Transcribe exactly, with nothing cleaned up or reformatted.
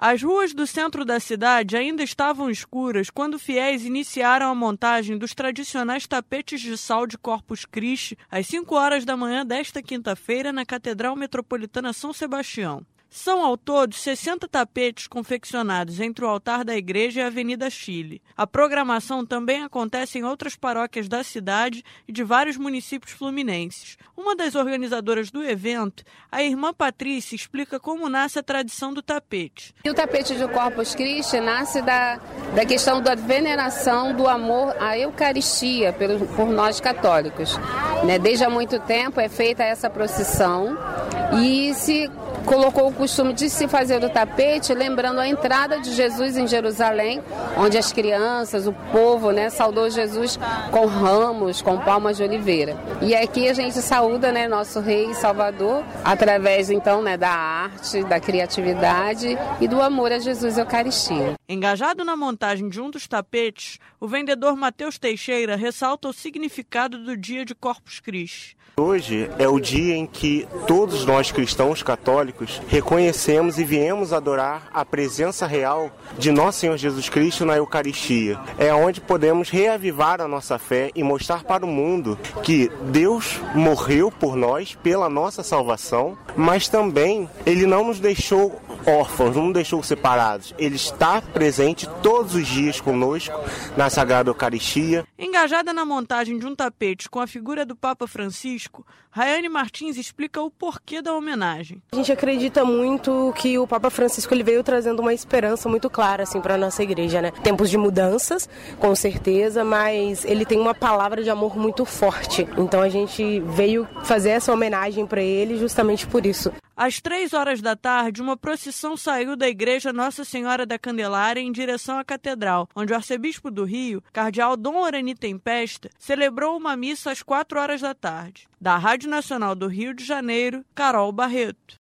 As ruas do centro da cidade ainda estavam escuras quando fiéis iniciaram a montagem dos tradicionais tapetes de sal de Corpus Christi às cinco horas da manhã desta quinta-feira na Catedral Metropolitana São Sebastião. São, ao todo, sessenta tapetes confeccionados entre o altar da igreja e a Avenida Chile. A programação também acontece em outras paróquias da cidade e de vários municípios fluminenses. Uma das organizadoras do evento, a irmã Patrícia, explica como nasce a tradição do tapete. E o tapete de Corpus Christi nasce da, da questão da veneração do amor à Eucaristia por, por nós católicos. Né? Desde há muito tempo é feita essa procissão e se colocou o costume de se fazer o tapete, lembrando a entrada de Jesus em Jerusalém, onde as crianças, o povo, né, saudou Jesus com ramos, com palmas de oliveira. E aqui a gente saúda, né, nosso Rei e Salvador, através então, né, da arte, da criatividade e do amor a Jesus e a Eucaristia. Engajado na montagem de um dos tapetes, o vendedor Matheus Teixeira ressalta o significado do dia de Corpus Christi. Hoje é o dia em que todos nós cristãos católicos reconhecemos e viemos adorar a presença real de nosso Senhor Jesus Cristo na Eucaristia. É onde podemos reavivar a nossa fé e mostrar para o mundo que Deus morreu por nós, pela nossa salvação, mas também Ele não nos deixou órfãos, não nos deixou separados. Ele está presente todos os dias conosco na Sagrada Eucaristia. Engajada na montagem de um tapete com a figura do Papa Francisco, Rayane Martins explica o porquê da homenagem. A gente acredita muito que o Papa Francisco ele veio trazendo uma esperança muito clara assim, para a nossa igreja, né? Tempos de mudanças, com certeza, mas ele tem uma palavra de amor muito forte. Então a gente veio fazer essa homenagem para ele justamente por isso. Às três horas da tarde, uma procissão saiu da igreja Nossa Senhora da Candelária em direção à Catedral, onde o arcebispo do Rio, cardeal Dom Orani Tempesta, celebrou uma missa às quatro horas da tarde. Da Rádio Nacional do Rio de Janeiro, Carol Barreto.